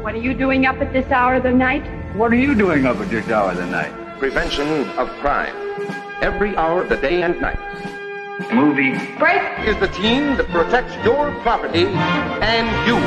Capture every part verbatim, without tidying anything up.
What are you doing up at this hour of the night? What are you doing up at this hour of the night? Prevention of crime. Every hour of the day and night. Movie Break is the team that protects your property and you.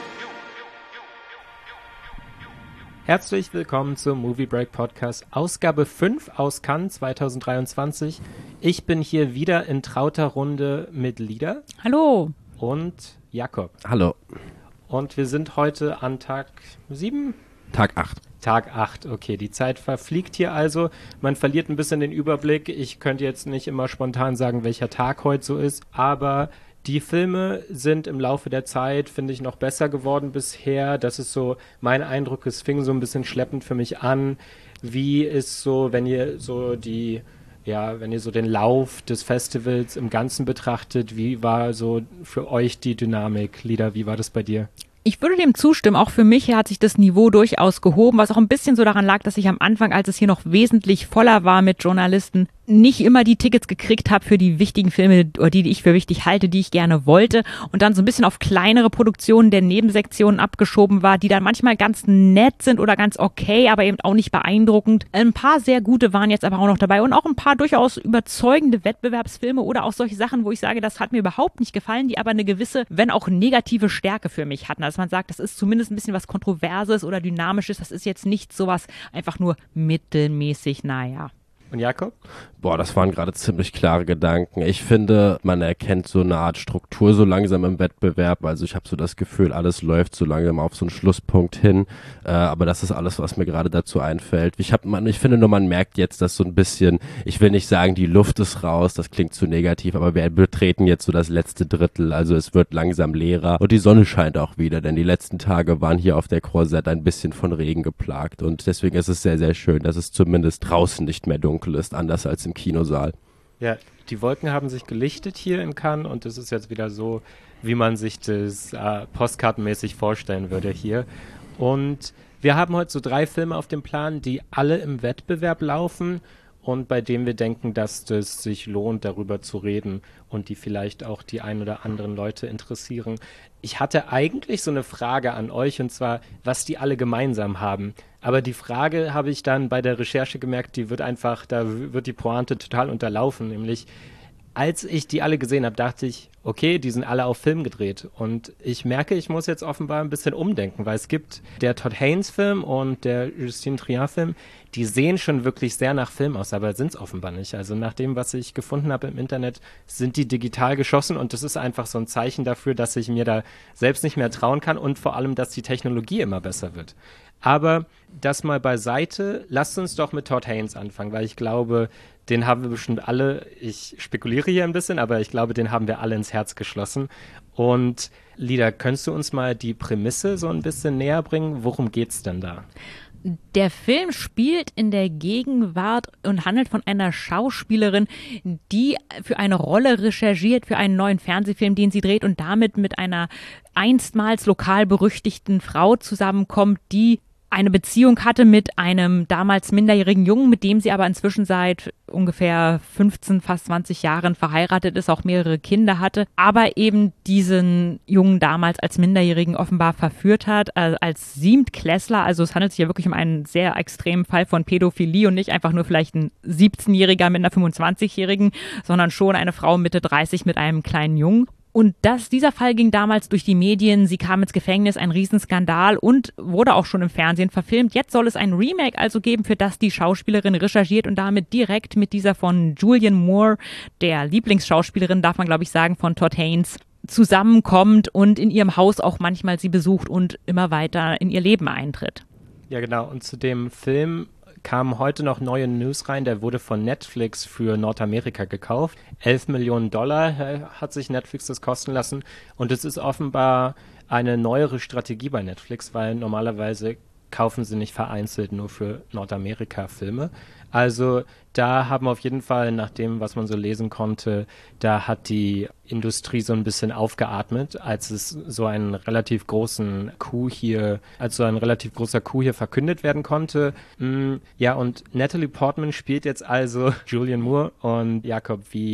Herzlich willkommen zum Movie Break Podcast, Ausgabe fünf aus Cannes zwanzig dreiundzwanzig. Ich bin hier wieder in trauter Runde mit Lida. Hallo. Und Jakob. Hallo. Und wir sind heute an Tag sieben? Tag acht. Tag acht, okay. Die Zeit verfliegt hier also. Man verliert ein bisschen den Überblick. Ich könnte jetzt nicht immer spontan sagen, welcher Tag heute so ist, aber die Filme sind im Laufe der Zeit, finde ich, noch besser geworden bisher. Das ist so mein Eindruck. Es fing so ein bisschen schleppend für mich an. Wie ist so, wenn ihr so die, ja, wenn ihr so den Lauf des Festivals im Ganzen betrachtet, wie war so für euch die Dynamik? Lida, wie war das bei dir? Ich würde dem zustimmen. Auch für mich hat sich das Niveau durchaus gehoben, was auch ein bisschen so daran lag, dass ich am Anfang, als es hier noch wesentlich voller war mit Journalisten, nicht immer die Tickets gekriegt habe für die wichtigen Filme, oder die, die ich für wichtig halte, die ich gerne wollte, und dann so ein bisschen auf kleinere Produktionen der Nebensektionen abgeschoben war, die dann manchmal ganz nett sind oder ganz okay, aber eben auch nicht beeindruckend. Ein paar sehr gute waren jetzt aber auch noch dabei und auch ein paar durchaus überzeugende Wettbewerbsfilme oder auch solche Sachen, wo ich sage, das hat mir überhaupt nicht gefallen, die aber eine gewisse, wenn auch negative Stärke für mich hatten. Also man sagt, das ist zumindest ein bisschen was Kontroverses oder Dynamisches, das ist jetzt nicht sowas einfach nur mittelmäßig, naja. Und Jakob? Boah, das waren gerade ziemlich klare Gedanken. Ich finde, man erkennt so eine Art Struktur so langsam im Wettbewerb. Also ich habe so das Gefühl, alles läuft so langsam auf so einen Schlusspunkt hin. Äh, aber das ist alles, was mir gerade dazu einfällt. Ich, hab, man, ich finde nur, man merkt jetzt, dass so ein bisschen, ich will nicht sagen, die Luft ist raus, das klingt zu negativ, aber wir betreten jetzt so das letzte Drittel. Also es wird langsam leerer und die Sonne scheint auch wieder, denn die letzten Tage waren hier auf der Croisette ein bisschen von Regen geplagt. Und deswegen ist es sehr, sehr schön, dass es zumindest draußen nicht mehr dunkel ist, anders als im Kinosaal. Ja, die Wolken haben sich gelichtet hier in Cannes und es ist jetzt wieder so, wie man sich das äh, postkartenmäßig vorstellen würde hier. Und wir haben heute so drei Filme auf dem Plan, die alle im Wettbewerb laufen und bei denen wir denken, dass es sich lohnt, darüber zu reden und die vielleicht auch die ein oder anderen Leute interessieren. Ich hatte eigentlich so eine Frage an euch, und zwar, was die alle gemeinsam haben. Aber die Frage habe ich dann bei der Recherche gemerkt, die wird einfach, da wird die Pointe total unterlaufen. Nämlich, als ich die alle gesehen habe, dachte ich, okay, die sind alle auf Film gedreht. Und ich merke, ich muss jetzt offenbar ein bisschen umdenken, weil es gibt der Todd Haynes-Film und der Justine Triet-Film, die sehen schon wirklich sehr nach Film aus, aber sind es offenbar nicht. Also nach dem, was ich gefunden habe im Internet, sind die digital geschossen und das ist einfach so ein Zeichen dafür, dass ich mir da selbst nicht mehr trauen kann und vor allem, dass die Technologie immer besser wird. Aber das mal beiseite, lasst uns doch mit Todd Haynes anfangen, weil ich glaube, den haben wir bestimmt alle, ich spekuliere hier ein bisschen, aber ich glaube, den haben wir alle ins Herz geschlossen. Und Lida, könntest du uns mal die Prämisse so ein bisschen näher bringen? Worum geht's denn da? Der Film spielt in der Gegenwart und handelt von einer Schauspielerin, die für eine Rolle recherchiert, für einen neuen Fernsehfilm, den sie dreht und damit mit einer einstmals lokal berüchtigten Frau zusammenkommt, die eine Beziehung hatte mit einem damals minderjährigen Jungen, mit dem sie aber inzwischen seit ungefähr fünfzehn, fast zwanzig Jahren verheiratet ist, auch mehrere Kinder hatte, aber eben diesen Jungen damals als Minderjährigen offenbar verführt hat, als Siebtklässler. Also es handelt sich ja wirklich um einen sehr extremen Fall von Pädophilie und nicht einfach nur vielleicht ein siebzehnjähriger mit einer fünfundzwanzigjährigen, sondern schon eine Frau Mitte dreißig mit einem kleinen Jungen. Und das, dieser Fall ging damals durch die Medien, sie kam ins Gefängnis, ein Riesenskandal und wurde auch schon im Fernsehen verfilmt. Jetzt soll es ein Remake also geben, für das die Schauspielerin recherchiert und damit direkt mit dieser von Julianne Moore, der Lieblingsschauspielerin, darf man glaube ich sagen, von Todd Haynes, zusammenkommt und in ihrem Haus auch manchmal sie besucht und immer weiter in ihr Leben eintritt. Ja genau, und zu dem Film kamen heute noch neue News rein, der wurde von Netflix für Nordamerika gekauft. elf Millionen Dollar hat sich Netflix das kosten lassen und es ist offenbar eine neuere Strategie bei Netflix, weil normalerweise kaufen sie nicht vereinzelt nur für Nordamerika Filme. Also da haben wir auf jeden Fall, nach dem, was man so lesen konnte, da hat die Industrie so ein bisschen aufgeatmet, als es so einen relativ großen Coup hier, als so ein relativ großer Coup hier verkündet werden konnte. Mm, ja, und Natalie Portman spielt jetzt also Julianne Moore. Und Jakob, wie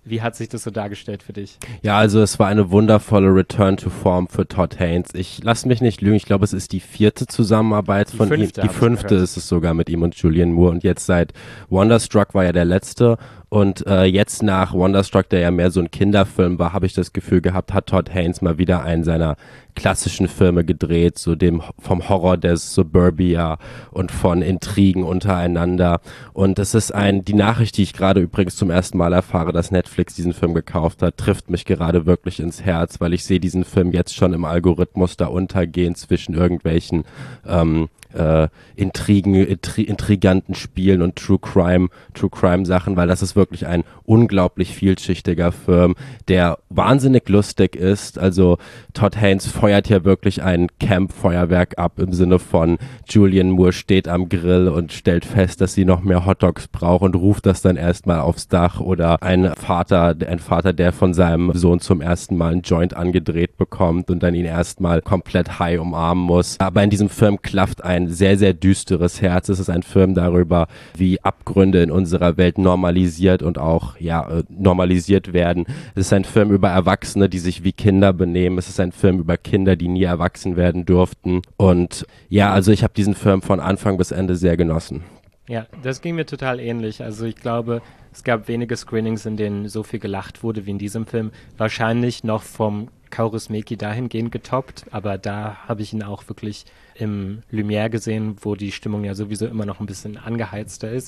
wie hat sich das so dargestellt für dich? Ja, also es war eine wundervolle Return to Form für Todd Haynes. Ich lass mich nicht lügen, ich glaube, es ist die vierte Zusammenarbeit Die von ihm. fünfte, Die hab ich fünfte gehört. ist es sogar mit ihm und Julianne Moore. Und jetzt seit Wonderstruck war ja der letzte. Und äh, jetzt nach Wonderstruck, der ja mehr so ein Kinderfilm war, habe ich das Gefühl gehabt, hat Todd Haynes mal wieder einen seiner klassischen Filme gedreht, so dem vom Horror des Suburbia und von Intrigen untereinander. Und es ist ein, die Nachricht, die ich gerade übrigens zum ersten Mal erfahre, dass Netflix diesen Film gekauft hat, trifft mich gerade wirklich ins Herz, weil ich sehe diesen Film jetzt schon im Algorithmus da untergehen zwischen irgendwelchen ähm, äh, Intrigen, intri intriganten Spielen und True Crime, True Crime Sachen, weil das ist wirklich ein unglaublich vielschichtiger Film, der wahnsinnig lustig ist. Also Todd Haynes feuert hier wirklich ein Camp-Feuerwerk ab im Sinne von Julianne Moore steht am Grill und stellt fest, dass sie noch mehr Hotdogs braucht und ruft das dann erstmal aufs Dach, oder ein Vater, ein Vater, der von seinem Sohn zum ersten Mal einen Joint angedreht bekommt und dann ihn erstmal komplett high umarmen muss. Aber in diesem Film klafft ein sehr, sehr düsteres Herz. Es ist ein Film darüber, wie Abgründe in unserer Welt normalisiert und auch, ja, äh, normalisiert werden. Es ist ein Film über Erwachsene, die sich wie Kinder benehmen. Es ist ein Film über Kinder, die nie erwachsen werden durften. Und ja, also ich habe diesen Film von Anfang bis Ende sehr genossen. Ja, das ging mir total ähnlich. Also ich glaube, es gab wenige Screenings, in denen so viel gelacht wurde wie in diesem Film. Wahrscheinlich noch vom Kaurismäki dahingehend getoppt, aber da habe ich ihn auch wirklich im Lumière gesehen, wo die Stimmung ja sowieso immer noch ein bisschen angeheizter ist.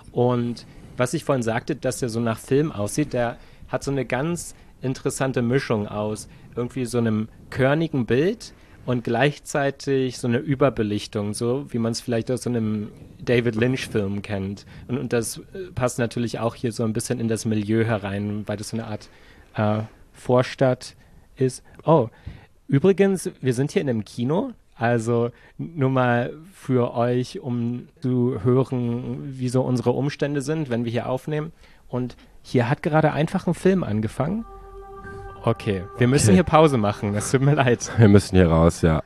Und was ich vorhin sagte, dass er so nach Film aussieht, der hat so eine ganz interessante Mischung aus irgendwie so einem körnigen Bild und gleichzeitig so eine Überbelichtung, so wie man es vielleicht aus so einem David Lynch-Film kennt. Und, und das passt natürlich auch hier so ein bisschen in das Milieu herein, weil das so eine Art äh, Vorstadt ist. Oh, übrigens, wir sind hier in einem Kino, also nur mal für euch, um zu hören, wie so unsere Umstände sind, wenn wir hier aufnehmen. Und hier hat gerade einfach ein Film angefangen. Okay, wir müssen Okay. hier Pause machen, es tut mir leid. Wir müssen hier raus, ja.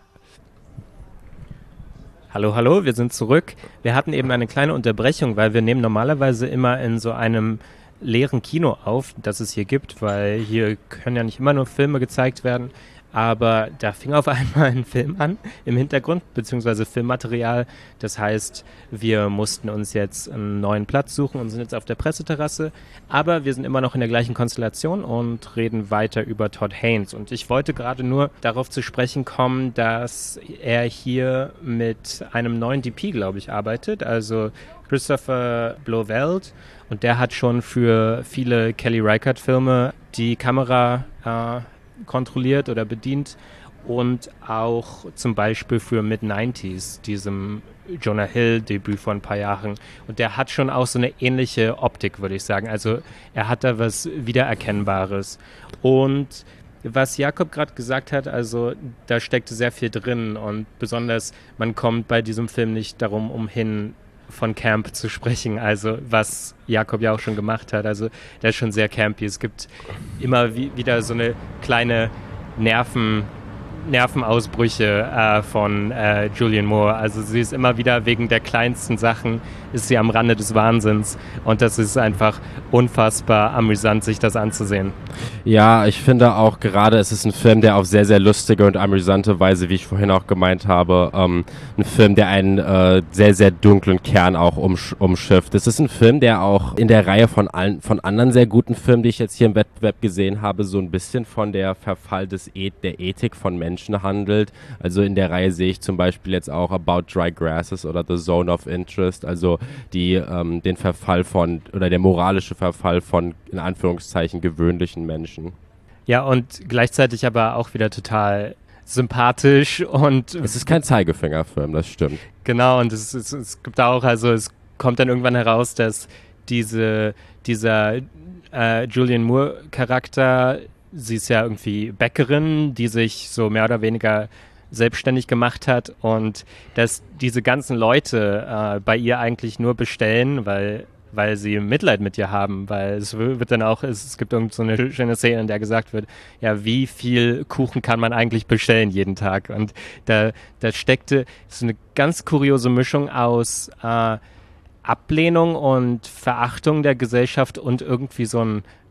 Hallo, hallo, wir sind zurück. Wir hatten eben eine kleine Unterbrechung, weil wir nehmen normalerweise immer in so einem leeren Kino auf, das es hier gibt, weil hier können ja nicht immer nur Filme gezeigt werden. Aber da fing auf einmal ein Film an im Hintergrund, beziehungsweise Filmmaterial. Das heißt, wir mussten uns jetzt einen neuen Platz suchen und sind jetzt auf der Presseterrasse. Aber wir sind immer noch in der gleichen Konstellation und reden weiter über Todd Haynes. Und ich wollte gerade nur darauf zu sprechen kommen, dass er hier mit einem neuen D P, glaube ich, arbeitet. Also Christopher Blofeld. Und der hat schon für viele Kelly Reichardt-Filme die Kamera äh, kontrolliert oder bedient und auch zum Beispiel für Mid-neunziger, diesem Jonah Hill-Debüt vor ein paar Jahren. Und der hat schon auch so eine ähnliche Optik, würde ich sagen. Also er hat da was Wiedererkennbares. Und was Jakob gerade gesagt hat, also da steckte sehr viel drin und besonders, man kommt bei diesem Film nicht darum umhin, von Camp zu sprechen, also was Jakob ja auch schon gemacht hat, also der ist schon sehr campy. Es gibt immer wie, wieder so eine kleine Nerven, Nervenausbrüche äh, von äh, Julianne Moore, also sie ist immer wieder wegen der kleinsten Sachen, ist sie am Rande des Wahnsinns und das ist einfach unfassbar amüsant, sich das anzusehen. Ja, ich finde auch gerade, es ist ein Film, der auf sehr, sehr lustige und amüsante Weise, wie ich vorhin auch gemeint habe, ähm, ein Film, der einen äh, sehr, sehr dunklen Kern auch umsch umschifft. Es ist ein Film, der auch in der Reihe von allen, von anderen sehr guten Filmen, die ich jetzt hier im Wettbewerb gesehen habe, so ein bisschen von der Verfall des e der Ethik von Menschen handelt. Also in der Reihe sehe ich zum Beispiel jetzt auch About Dry Grasses oder The Zone of Interest, also die ähm, den Verfall von, oder der moralische Verfall von, in Anführungszeichen, gewöhnlichen Menschen. Ja, und gleichzeitig aber auch wieder total sympathisch und Es ist kein Zeigefingerfilm, das stimmt. genau, und es, es, es gibt auch, also es kommt dann irgendwann heraus, dass diese, dieser äh, Julianne Moore Charakter, sie ist ja irgendwie Bäckerin, die sich so mehr oder weniger selbstständig gemacht hat und dass diese ganzen Leute äh, bei ihr eigentlich nur bestellen, weil weil sie Mitleid mit ihr haben, weil es wird dann auch, es, es gibt irgend so eine schöne Szene, in der gesagt wird, ja, wie viel Kuchen kann man eigentlich bestellen jeden Tag? Und da, da steckte so eine ganz kuriose Mischung aus äh, Ablehnung und Verachtung der Gesellschaft und irgendwie so ein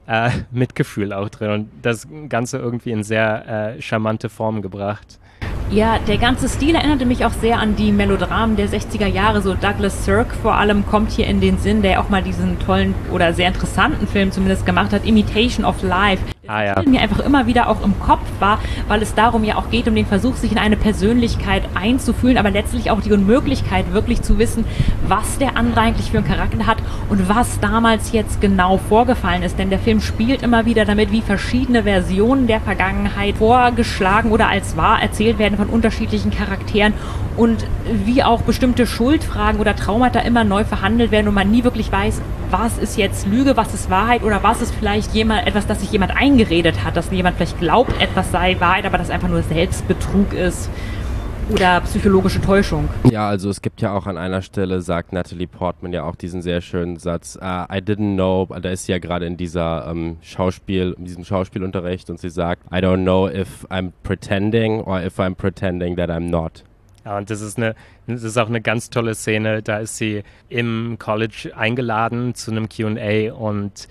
äh, Mitgefühl auch drin und das Ganze irgendwie in sehr äh, charmante Form gebracht. Ja, der ganze Stil erinnerte mich auch sehr an die Melodramen der sechziger Jahre. So Douglas Sirk vor allem kommt hier in den Sinn, der auch mal diesen tollen oder sehr interessanten Film zumindest gemacht hat, Imitation of Life. Ah, ja. Mir einfach immer wieder auch im Kopf war, weil es darum ja auch geht, um den Versuch, sich in eine Persönlichkeit einzufühlen, aber letztlich auch die Unmöglichkeit, wirklich zu wissen, was der andere eigentlich für einen Charakter hat und was damals jetzt genau vorgefallen ist. Denn der Film spielt immer wieder damit, wie verschiedene Versionen der Vergangenheit vorgeschlagen oder als wahr erzählt werden von unterschiedlichen Charakteren und wie auch bestimmte Schuldfragen oder Traumata immer neu verhandelt werden und man nie wirklich weiß, was ist jetzt Lüge, was ist Wahrheit oder was ist vielleicht jemand etwas, das sich jemand eingeredet hat, dass jemand vielleicht glaubt, etwas sei Wahrheit, aber das einfach nur Selbstbetrug ist oder psychologische Täuschung. Ja, also es gibt ja auch an einer Stelle, sagt Natalie Portman ja auch diesen sehr schönen Satz, uh, I didn't know, da ist sie ja gerade in dieser ähm, Schauspiel, in diesem Schauspielunterricht und sie sagt, I don't know if I'm pretending or if I'm pretending that I'm not. Ja, und das ist eine, das ist auch eine ganz tolle Szene. Da ist sie im College eingeladen zu einem Q und A und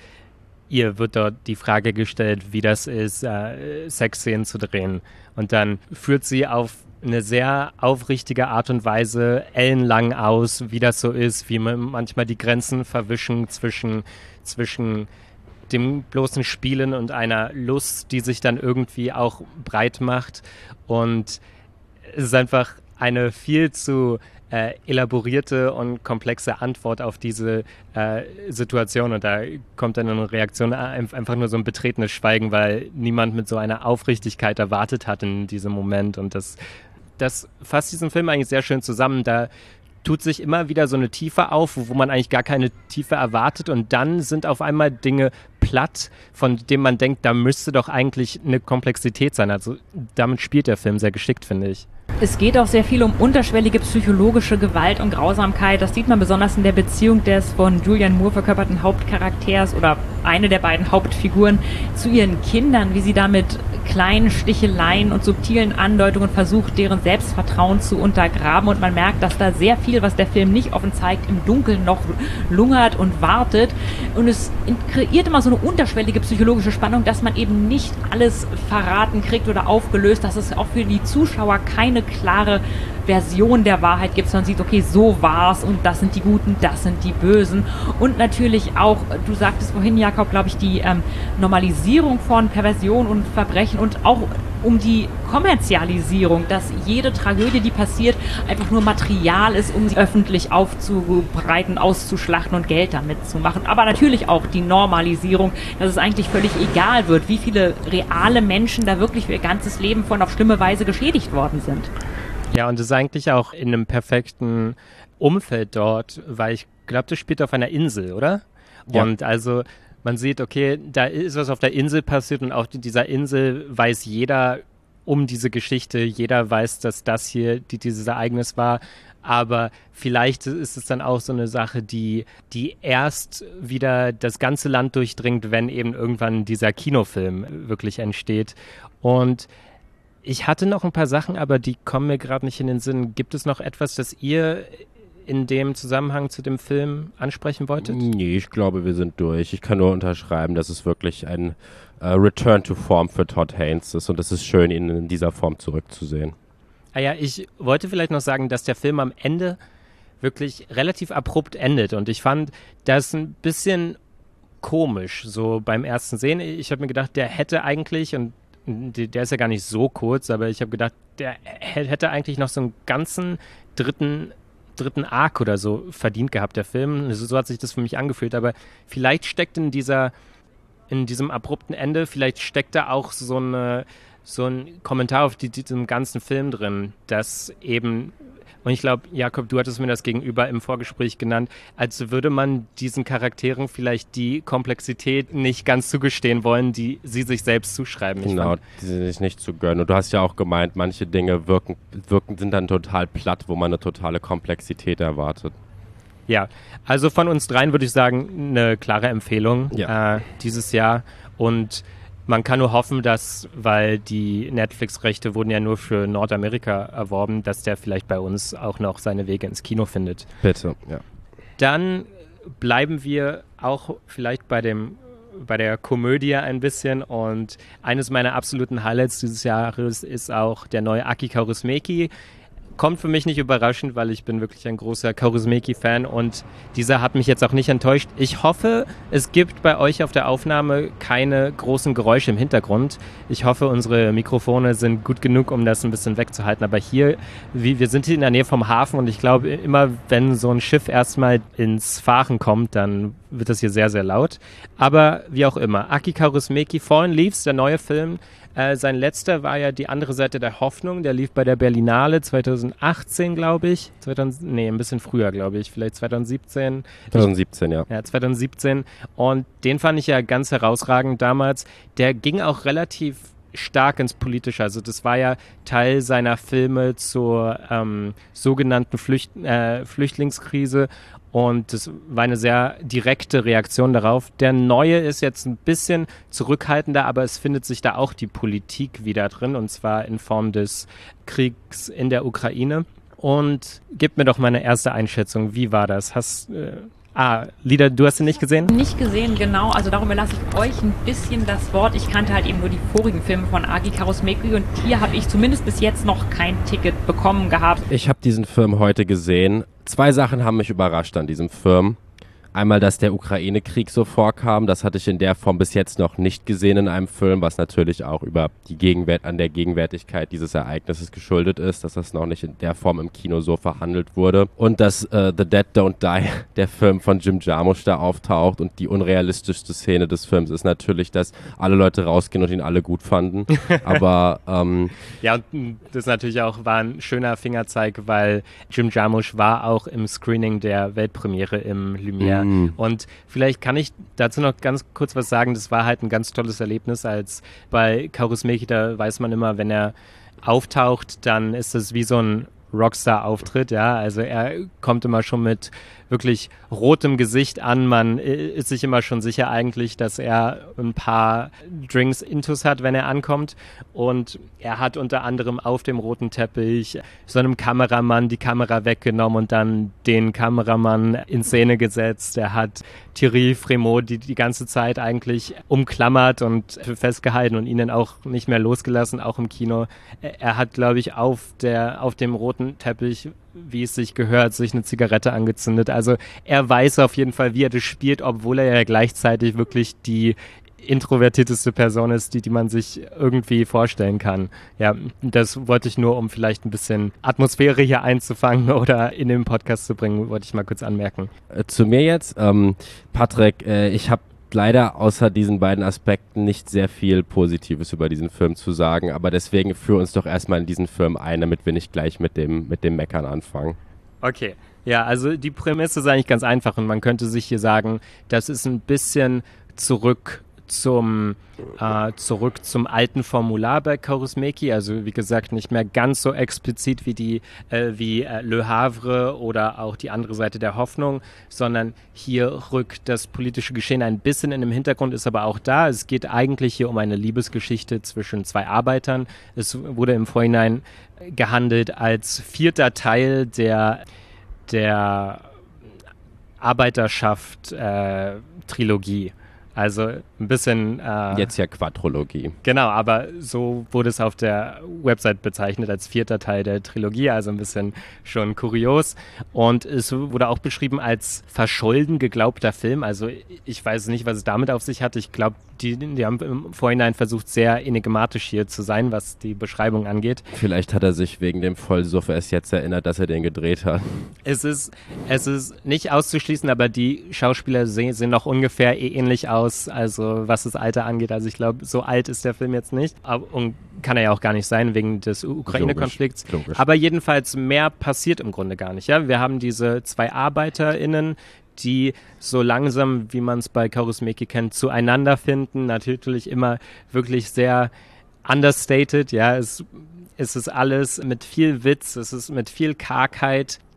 ihr wird dort die Frage gestellt, wie das ist, äh, Sexszenen zu drehen. Und dann führt sie auf eine sehr aufrichtige Art und Weise ellenlang aus, wie das so ist, wie man manchmal die Grenzen verwischen zwischen, zwischen dem bloßen Spielen und einer Lust, die sich dann irgendwie auch breit macht. Und es ist einfach eine viel zu äh, elaborierte und komplexe Antwort auf diese äh, Situation. Und da kommt dann eine Reaktion, einfach nur so ein betretenes Schweigen, weil niemand mit so einer Aufrichtigkeit erwartet hat in diesem Moment. Und das, das fasst diesen Film eigentlich sehr schön zusammen. Da tut sich immer wieder so eine Tiefe auf, wo man eigentlich gar keine Tiefe erwartet. Und dann sind auf einmal Dinge platt, von denen man denkt, da müsste doch eigentlich eine Komplexität sein. Also damit spielt der Film sehr geschickt, finde ich. Es geht auch sehr viel um unterschwellige psychologische Gewalt und Grausamkeit. Das sieht man besonders in der Beziehung des von Julianne Moore verkörperten Hauptcharakters oder eine der beiden Hauptfiguren zu ihren Kindern, wie sie da mit kleinen Sticheleien und subtilen Andeutungen versucht, deren Selbstvertrauen zu untergraben. Und man merkt, dass da sehr viel, was der Film nicht offen zeigt, im Dunkeln noch lungert und wartet. Und es kreiert immer so eine unterschwellige psychologische Spannung, dass man eben nicht alles verraten kriegt oder aufgelöst, dass es auch für die Zuschauer keine klare Version der Wahrheit gibt, sondern sieht, okay, so war's und das sind die Guten, das sind die Bösen. Und natürlich auch, du sagtest vorhin, Jakob, glaube ich, die ähm, Normalisierung von Perversion und Verbrechen und auch um die Kommerzialisierung, dass jede Tragödie, die passiert, einfach nur Material ist, um sie öffentlich aufzubreiten, auszuschlachten und Geld damit zu machen. Aber natürlich auch die Normalisierung, dass es eigentlich völlig egal wird, wie viele reale Menschen da wirklich für ihr ganzes Leben von auf schlimme Weise geschädigt worden sind. Ja, und es ist eigentlich auch in einem perfekten Umfeld dort, weil ich glaube, das spielt auf einer Insel, oder? Ja. Und also man sieht, okay, da ist was auf der Insel passiert und auf dieser Insel weiß jeder um diese Geschichte, jeder weiß, dass das hier die, dieses Ereignis war, aber vielleicht ist es dann auch so eine Sache, die, die erst wieder das ganze Land durchdringt, wenn eben irgendwann dieser Kinofilm wirklich entsteht. Und ich hatte noch ein paar Sachen, aber die kommen mir gerade nicht in den Sinn. Gibt es noch etwas, das ihr in dem Zusammenhang zu dem Film ansprechen wolltet? Nee, ich glaube, wir sind durch. Ich kann nur unterschreiben, dass es wirklich ein uh, Return to Form für Todd Haynes ist und es ist schön, ihn in dieser Form zurückzusehen. Ah ja, ich wollte vielleicht noch sagen, dass der Film am Ende wirklich relativ abrupt endet und ich fand das ein bisschen komisch, so beim ersten Sehen. Ich habe mir gedacht, der hätte eigentlich, und der ist ja gar nicht so kurz, aber ich habe gedacht, der hätte eigentlich noch so einen ganzen dritten, dritten Arc oder so verdient gehabt, der Film. So hat sich das für mich angefühlt, aber vielleicht steckt in dieser, in diesem abrupten Ende, vielleicht steckt da auch so eine, so ein Kommentar auf die, diesem ganzen Film drin, dass eben, und ich glaube, Jakob, du hattest mir das gegenüber im Vorgespräch genannt, als würde man diesen Charakteren vielleicht die Komplexität nicht ganz zugestehen wollen, die sie sich selbst zuschreiben. Ich genau, fand, die sie sich nicht zu gönnen. Und du hast ja auch gemeint, manche Dinge wirken, wirken, sind dann total platt, wo man eine totale Komplexität erwartet. Ja, also von uns dreien würde ich sagen, eine klare Empfehlung ja. äh, dieses Jahr. Und man kann nur hoffen, dass, weil die Netflix-Rechte wurden ja nur für Nordamerika erworben, dass der vielleicht bei uns auch noch seine Wege ins Kino findet. Bitte, ja. Dann bleiben wir auch vielleicht bei dem bei der Komödie ein bisschen und eines meiner absoluten Highlights dieses Jahres ist auch der neue Aki Kaurismäki. Kommt für mich nicht überraschend, weil ich bin wirklich ein großer Kaurismäki-Fan und dieser hat mich jetzt auch nicht enttäuscht. Ich hoffe, es gibt bei euch auf der Aufnahme keine großen Geräusche im Hintergrund. Ich hoffe, unsere Mikrofone sind gut genug, um das ein bisschen wegzuhalten. Aber hier, wie, wir sind hier in der Nähe vom Hafen und ich glaube, immer wenn so ein Schiff erstmal ins Fahren kommt, dann wird das hier sehr, sehr laut. Aber wie auch immer, Aki Kaurismäki, Fallen Leaves, der neue Film. Äh, sein letzter war ja Die andere Seite der Hoffnung, der lief bei der Berlinale zweitausendachtzehn, glaube ich. zweitausend, nee, ein bisschen früher, glaube ich, vielleicht zweitausendsiebzehn. zweitausendsiebzehn, ja. Ja, zweitausendsiebzehn. Und den fand ich ja ganz herausragend damals. Der ging auch relativ stark ins Politische. Also das war ja Teil seiner Filme zur ähm, sogenannten Flücht, äh, Flüchtlingskrise. Und das war eine sehr direkte Reaktion darauf. Der neue ist jetzt ein bisschen zurückhaltender, aber es findet sich da auch die Politik wieder drin, und zwar in Form des Kriegs in der Ukraine. Und gib mir doch mal eine erste Einschätzung. Wie war das? Hast äh, Ah, Lida, du hast ihn nicht gesehen? Nicht gesehen, genau. Also darum überlasse ich euch ein bisschen das Wort. Ich kannte halt eben nur die vorigen Filme von Aki Kaurismäki und hier habe ich zumindest bis jetzt noch kein Ticket bekommen gehabt. Ich habe diesen Film heute gesehen. Zwei Sachen haben mich überrascht an diesem Film. Einmal, dass der Ukraine-Krieg so vorkam, das hatte ich in der Form bis jetzt noch nicht gesehen in einem Film, was natürlich auch über die Gegenwart, an der Gegenwärtigkeit dieses Ereignisses geschuldet ist, dass das noch nicht in der Form im Kino so verhandelt wurde. Und dass äh, The Dead Don't Die, der Film von Jim Jarmusch, da auftaucht, und die unrealistischste Szene des Films ist natürlich, dass alle Leute rausgehen und ihn alle gut fanden. Aber ähm, ja, und das natürlich auch war ein schöner Fingerzeig, weil Jim Jarmusch war auch im Screening der Weltpremiere im Lumière. Und vielleicht kann ich dazu noch ganz kurz was sagen. Das war halt ein ganz tolles Erlebnis, als bei Kaurismäki, da weiß man immer, wenn er auftaucht, dann ist es wie so ein Rockstar-Auftritt, ja, also er kommt immer schon mit wirklich rotem Gesicht an, man ist sich immer schon sicher eigentlich, dass er ein paar Drinks intus hat, wenn er ankommt, und er hat unter anderem auf dem roten Teppich so einem Kameramann die Kamera weggenommen und dann den Kameramann in Szene gesetzt, er hat Thierry Frémaux die, die ganze Zeit eigentlich umklammert und festgehalten und ihn dann auch nicht mehr losgelassen, auch im Kino. Er hat, glaube ich, auf der, auf dem roten Teppich, wie es sich gehört, sich eine Zigarette angezündet. Also er weiß auf jeden Fall, wie er das spielt, obwohl er ja gleichzeitig wirklich die introvertierteste Person ist, die, die man sich irgendwie vorstellen kann. Ja, das wollte ich nur, um vielleicht ein bisschen Atmosphäre hier einzufangen oder in den Podcast zu bringen, wollte ich mal kurz anmerken. Äh, zu mir jetzt, ähm, Patrick, äh, ich habe leider außer diesen beiden Aspekten nicht sehr viel Positives über diesen Film zu sagen, aber deswegen führ uns doch erstmal in diesen Film ein, damit wir nicht gleich mit dem, mit dem Meckern anfangen. Okay, ja, also die Prämisse ist eigentlich ganz einfach und man könnte sich hier sagen, das ist ein bisschen zurück zum äh, zurück zum alten Formular bei Kaurismäki, also wie gesagt nicht mehr ganz so explizit wie die äh, wie äh, Le Havre oder auch Die andere Seite der Hoffnung, sondern hier rückt das politische Geschehen ein bisschen in den Hintergrund, ist aber auch da. Es geht eigentlich hier um eine Liebesgeschichte zwischen zwei Arbeitern. Es wurde im Vorhinein gehandelt als vierter Teil der der Arbeiterschaft äh, Trilogie. Also ein bisschen... Äh, Jetzt ja Quadrologie. Genau, aber so wurde es auf der Website bezeichnet als vierter Teil der Trilogie, also ein bisschen schon kurios. Und es wurde auch beschrieben als verschollen geglaubter Film. Also ich weiß nicht, was es damit auf sich hat. Ich glaube, die, die haben im Vorhinein versucht, sehr enigmatisch hier zu sein, was die Beschreibung angeht. Vielleicht hat er sich wegen dem Vollsuff erst jetzt erinnert, dass er den gedreht hat. Es ist, es ist nicht auszuschließen, aber die Schauspieler sehen, sehen noch ungefähr ähnlich aus, also was das Alter angeht. Also ich glaube, so alt ist der Film jetzt nicht. Aber, und kann er ja auch gar nicht sein, wegen des Ukraine-Konflikts. Logisch, logisch. Aber jedenfalls mehr passiert im Grunde gar nicht. Ja? Wir haben diese zwei ArbeiterInnen, die so langsam, wie man es bei Kaurismäki kennt, zueinander finden. Natürlich immer wirklich sehr understated. Ja, es, es ist alles mit viel Witz, es ist mit viel Kargheit.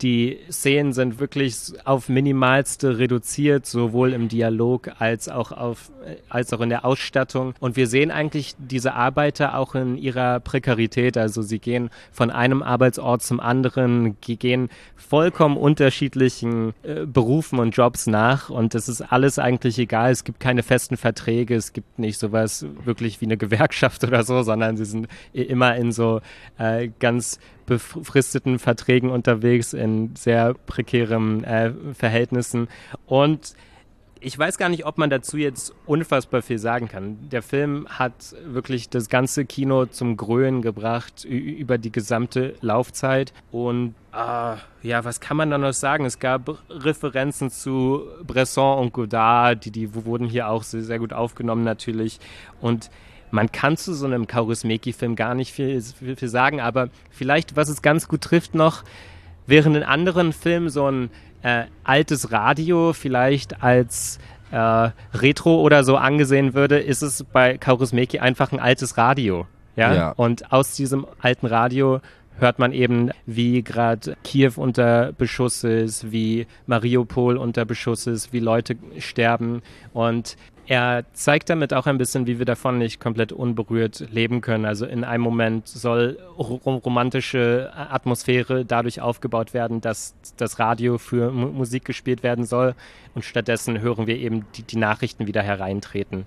Die Szenen sind wirklich auf Minimalste reduziert, sowohl im Dialog als auch, auf, als auch in der Ausstattung. Und wir sehen eigentlich diese Arbeiter auch in ihrer Prekarität. Also sie gehen von einem Arbeitsort zum anderen, gehen vollkommen unterschiedlichen äh, Berufen und Jobs nach. Und es ist alles eigentlich egal. Es gibt keine festen Verträge. Es gibt nicht sowas wirklich wie eine Gewerkschaft oder so, sondern sie sind immer in so äh, ganz befristeten Verträgen unterwegs, in sehr prekären äh, Verhältnissen. Und ich weiß gar nicht, ob man dazu jetzt unfassbar viel sagen kann. Der Film hat wirklich das ganze Kino zum Grölen gebracht ü- über die gesamte Laufzeit. Und äh, ja, was kann man da noch sagen? Es gab Referenzen zu Bresson und Godard, die, die wurden hier auch sehr, sehr gut aufgenommen natürlich. Und man kann zu so einem Kaurismäki-Film gar nicht viel, viel, viel sagen, aber vielleicht, was es ganz gut trifft noch, während in anderen Filmen so ein äh, altes Radio vielleicht als äh, Retro oder so angesehen würde, ist es bei Kaurismäki einfach ein altes Radio. Ja? Ja. Und aus diesem alten Radio hört man eben, wie gerade Kiew unter Beschuss ist, wie Mariupol unter Beschuss ist, wie Leute sterben. Und er zeigt damit auch ein bisschen, wie wir davon nicht komplett unberührt leben können. Also in einem Moment soll rom- romantische Atmosphäre dadurch aufgebaut werden, dass das Radio für M- Musik gespielt werden soll. Und stattdessen hören wir eben die, die Nachrichten wieder hereintreten.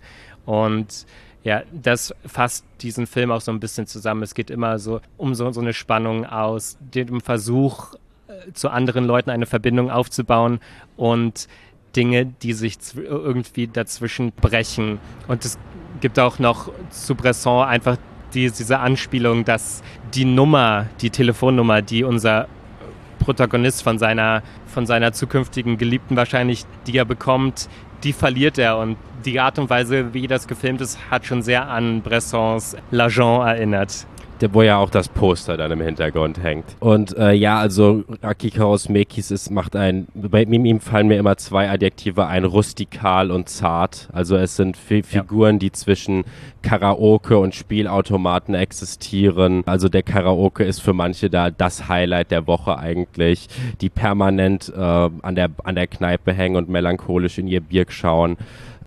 Und ja, das fasst diesen Film auch so ein bisschen zusammen. Es geht immer so um so, so eine Spannung aus dem Versuch, äh, zu anderen Leuten eine Verbindung aufzubauen und Dinge, die sich zw- irgendwie dazwischen brechen. Und es gibt auch noch zu Bresson einfach die, diese Anspielung, dass die Nummer, die Telefonnummer, die unser Protagonist von seiner, von seiner zukünftigen Geliebten wahrscheinlich, die er bekommt, die verliert er. Und die Art und Weise, wie das gefilmt ist, hat schon sehr an Bressons L'Agent erinnert. Der, wo ja auch das Poster dann im Hintergrund hängt. Und äh, ja, also Aki Kaurismäkis ist, macht ein, bei ihm, ihm fallen mir immer zwei Adjektive ein, rustikal und zart. Also es sind Fi- Figuren, die zwischen Karaoke und Spielautomaten existieren. Also der Karaoke ist für manche da das Highlight der Woche eigentlich, die permanent äh, an der, an der Kneipe hängen und melancholisch in ihr Bier schauen.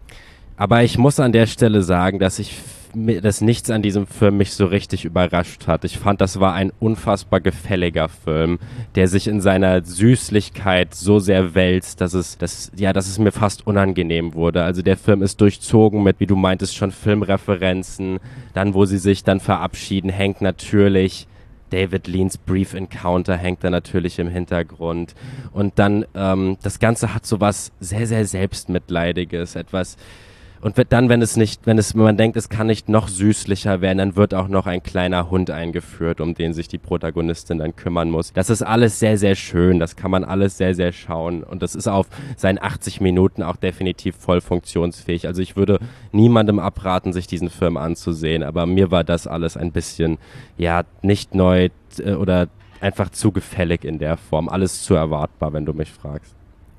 Aber ich muss an der Stelle sagen, dass ich dass nichts an diesem Film mich so richtig überrascht hat. Ich fand, das war ein unfassbar gefälliger Film, der sich in seiner Süßlichkeit so sehr wälzt, dass es, dass, ja, dass es mir fast unangenehm wurde. Also der Film ist durchzogen mit, wie du meintest, schon Filmreferenzen. Dann, wo sie sich dann verabschieden, hängt natürlich David Leans Brief Encounter hängt da natürlich im Hintergrund. Und dann, ähm, das Ganze hat so was sehr, sehr Selbstmitleidiges, etwas. Und dann, wenn es nicht, wenn es, wenn man denkt, es kann nicht noch süßlicher werden, dann wird auch noch ein kleiner Hund eingeführt, um den sich die Protagonistin dann kümmern muss. Das ist alles sehr, sehr schön. Das kann man alles sehr, sehr schauen. Und das ist auf seinen achtzig Minuten auch definitiv voll funktionsfähig. Also ich würde niemandem abraten, sich diesen Film anzusehen. Aber mir war das alles ein bisschen, ja, nicht neu äh, oder einfach zu gefällig in der Form. Alles zu erwartbar, wenn du mich fragst.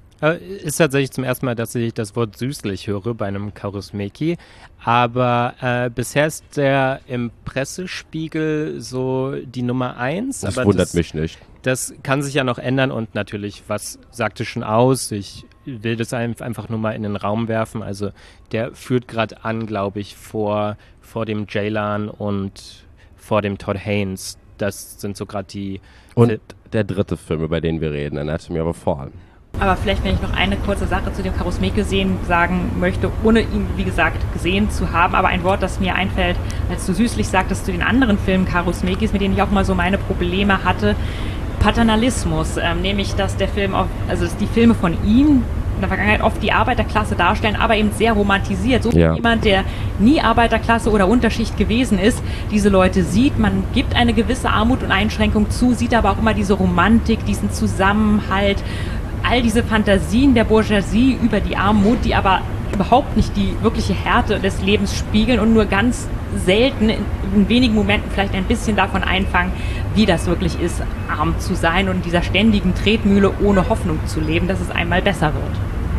Ist tatsächlich zum ersten Mal, dass ich das Wort süßlich höre bei einem Kaurismäki, aber äh, bisher ist der im Pressespiegel so die Nummer eins. Das aber wundert das, mich nicht. Das kann sich ja noch ändern und natürlich, was sagte schon aus, ich will das einfach nur mal in den Raum werfen, also der führt gerade an, glaube ich, vor, vor dem Ceylan und vor dem Todd Haynes. Das sind so gerade die... Und Fil- der dritte Film, über den wir reden, Anatomy of a Fall. Aber vielleicht, wenn ich noch eine kurze Sache zu dem Kaurismäki sehen sagen möchte, ohne ihn, wie gesagt, gesehen zu haben, aber ein Wort, das mir einfällt, als du süßlich sagtest zu den anderen Filmen Kaurismäkis, mit denen ich auch mal so meine Probleme hatte, Paternalismus, ähm, nämlich, dass der Film, auf, also dass die Filme von ihm in der Vergangenheit oft die Arbeiterklasse darstellen, aber eben sehr romantisiert. So Ja. wie jemand, der nie Arbeiterklasse oder Unterschicht gewesen ist, diese Leute sieht. Man gibt eine gewisse Armut und Einschränkung zu, sieht aber auch immer diese Romantik, diesen Zusammenhalt, all diese Fantasien der Bourgeoisie über die Armut, die aber überhaupt nicht die wirkliche Härte des Lebens spiegeln und nur ganz selten, in, in wenigen Momenten vielleicht ein bisschen davon einfangen, wie das wirklich ist, arm zu sein und in dieser ständigen Tretmühle ohne Hoffnung zu leben, dass es einmal besser wird.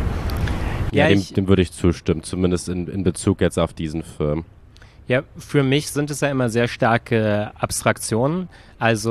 Ja, Ja, dem, ich- dem würde ich zustimmen, zumindest in, in Bezug jetzt auf diesen Film. Ja, für mich sind es ja immer sehr starke Abstraktionen. Also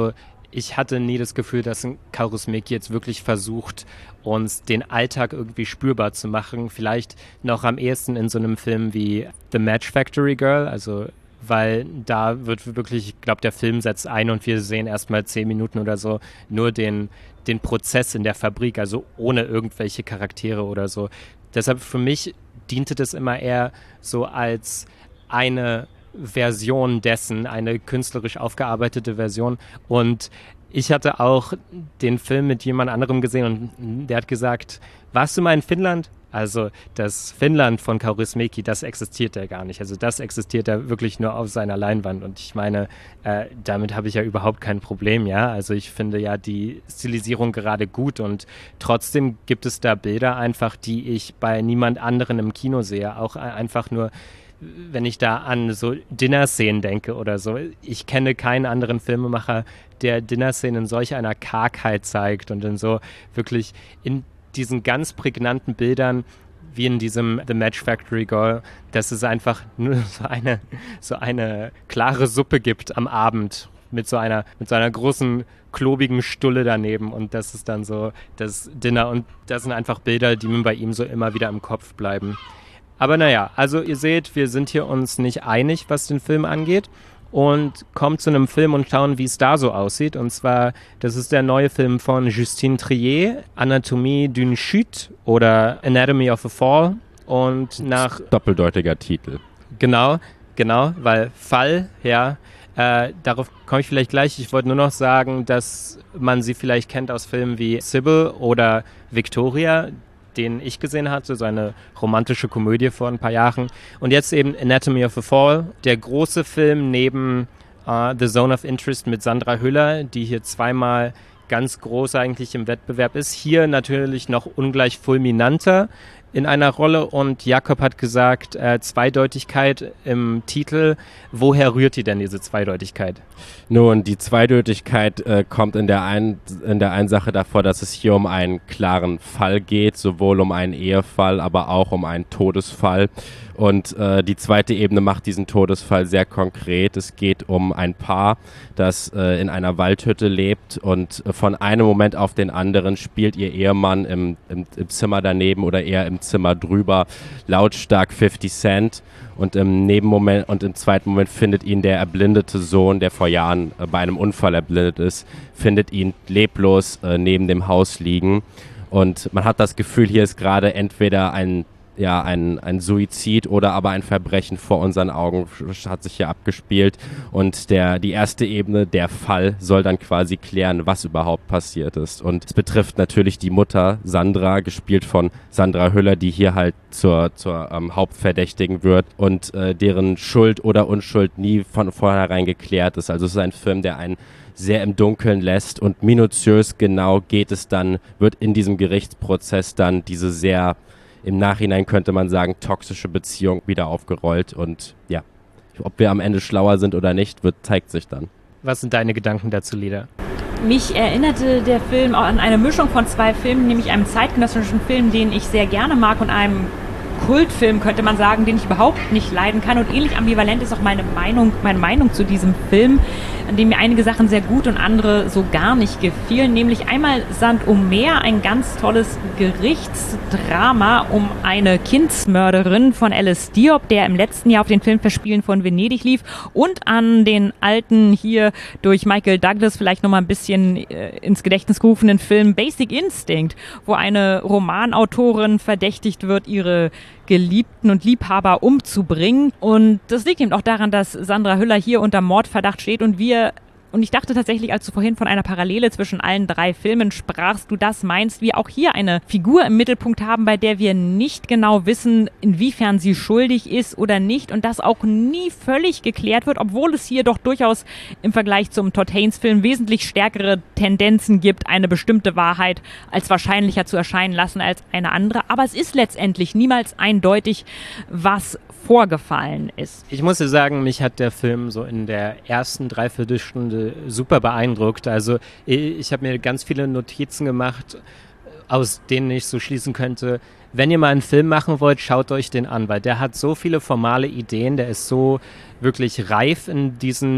ich hatte nie das Gefühl, dass ein Kaurismäki jetzt wirklich versucht, uns den Alltag irgendwie spürbar zu machen. Vielleicht noch am ehesten in so einem Film wie The Match Factory Girl, also weil da wird wirklich, ich glaube, der Film setzt ein und wir sehen erstmal zehn Minuten oder so nur den, den Prozess in der Fabrik, also ohne irgendwelche Charaktere oder so. Deshalb für mich diente das immer eher so als eine Version dessen, eine künstlerisch aufgearbeitete Version. Und ich hatte auch den Film mit jemand anderem gesehen und der hat gesagt, warst du mal in Finnland? Also das Finnland von Kaurismäki, das existiert ja gar nicht. Also das existiert ja wirklich nur auf seiner Leinwand. Und ich meine, äh, damit habe ich ja überhaupt kein Problem, ja. Also ich finde ja die Stilisierung gerade gut und trotzdem gibt es da Bilder einfach, die ich bei niemand anderen im Kino sehe. Auch einfach nur, wenn ich da an so Dinner-Szenen denke oder so. Ich kenne keinen anderen Filmemacher, der Dinner-Szenen in solch einer Kargheit zeigt und in so wirklich in diesen ganz prägnanten Bildern, wie in diesem The Match Factory Girl, dass es einfach nur so eine, so eine klare Suppe gibt am Abend mit so einer, mit so einer großen, klobigen Stulle daneben und das ist dann so das Dinner und das sind einfach Bilder, die mir bei ihm so immer wieder im Kopf bleiben. Aber naja, also ihr seht, wir sind hier uns nicht einig, was den Film angeht und kommen zu einem Film und schauen, wie es da so aussieht. Und zwar, das ist der neue Film von Justine Triet, Anatomie d'une Chute oder Anatomy of a Fall. Und nach... Doppeldeutiger Titel. Genau, genau, weil Fall, ja, äh, darauf komme ich vielleicht gleich. Ich wollte nur noch sagen, dass man sie vielleicht kennt aus Filmen wie Sybil oder Victoria, den ich gesehen hatte, so eine romantische Komödie vor ein paar Jahren. Und jetzt eben Anatomy of a Fall, der große Film neben uh, The Zone of Interest mit Sandra Hüller, die hier zweimal ganz groß eigentlich im Wettbewerb ist. Hier natürlich noch ungleich fulminanter in einer Rolle und Jakob hat gesagt, äh, Zweideutigkeit im Titel. Woher rührt die denn, diese Zweideutigkeit? Nun, die Zweideutigkeit äh, kommt in der, einen, in der einen Sache davor, dass es hier um einen klaren Fall geht, sowohl um einen Ehefall, aber auch um einen Todesfall. Und äh, die zweite Ebene macht diesen Todesfall sehr konkret. Es geht um ein Paar, das äh, in einer Waldhütte lebt und äh, von einem Moment auf den anderen spielt ihr Ehemann im, im, im Zimmer daneben oder eher im Zimmer drüber lautstark fifty Cent und im Nebenmoment und im zweiten Moment findet ihn der erblindete Sohn, der vor Jahren äh, bei einem Unfall erblindet ist, findet ihn leblos äh, neben dem Haus liegen und man hat das Gefühl, hier ist gerade entweder ein ja, ein, ein Suizid oder aber ein Verbrechen vor unseren Augen hat sich hier abgespielt und der, die erste Ebene, der Fall, soll dann quasi klären, was überhaupt passiert ist und es betrifft natürlich die Mutter Sandra, gespielt von Sandra Hüller, die hier halt zur, zur ähm, Hauptverdächtigen wird und äh, deren Schuld oder Unschuld nie von vornherein geklärt ist. Also es ist ein Film, der einen sehr im Dunkeln lässt und minutiös genau geht es dann, wird in diesem Gerichtsprozess dann diese sehr im Nachhinein könnte man sagen, toxische Beziehung wieder aufgerollt und ja, ob wir am Ende schlauer sind oder nicht, wird, zeigt sich dann. Was sind deine Gedanken dazu, Lida? Mich erinnerte der Film auch an eine Mischung von zwei Filmen, nämlich einem zeitgenössischen Film, den ich sehr gerne mag und einem Kultfilm, könnte man sagen, den ich überhaupt nicht leiden kann und ähnlich ambivalent ist auch meine Meinung, meine Meinung zu diesem Film, an dem mir einige Sachen sehr gut und andere so gar nicht gefielen, nämlich einmal Sand um Meer, ein ganz tolles Gerichtsdrama um eine Kindsmörderin von Alice Diop, der im letzten Jahr auf den Filmfestspielen von Venedig lief und an den alten hier durch Michael Douglas vielleicht nochmal ein bisschen äh, ins Gedächtnis gerufenen Film Basic Instinct, wo eine Romanautorin verdächtigt wird, ihre Geliebten und Liebhaber umzubringen. Und das liegt eben auch daran, dass Sandra Hüller hier unter Mordverdacht steht und wir Und ich dachte tatsächlich, als du vorhin von einer Parallele zwischen allen drei Filmen sprachst, du das meinst, wir auch hier eine Figur im Mittelpunkt haben, bei der wir nicht genau wissen, inwiefern sie schuldig ist oder nicht und das auch nie völlig geklärt wird, obwohl es hier doch durchaus im Vergleich zum Todd Haynes-Film wesentlich stärkere Tendenzen gibt, eine bestimmte Wahrheit als wahrscheinlicher zu erscheinen lassen als eine andere. Aber es ist letztendlich niemals eindeutig, was vorgefallen ist. Ich muss dir sagen, mich hat der Film so in der ersten Dreiviertelstunde super beeindruckt. Also ich habe mir ganz viele Notizen gemacht, aus denen ich so schließen könnte, wenn ihr mal einen Film machen wollt, schaut euch den an, weil der hat so viele formale Ideen, der ist so wirklich reif in diesen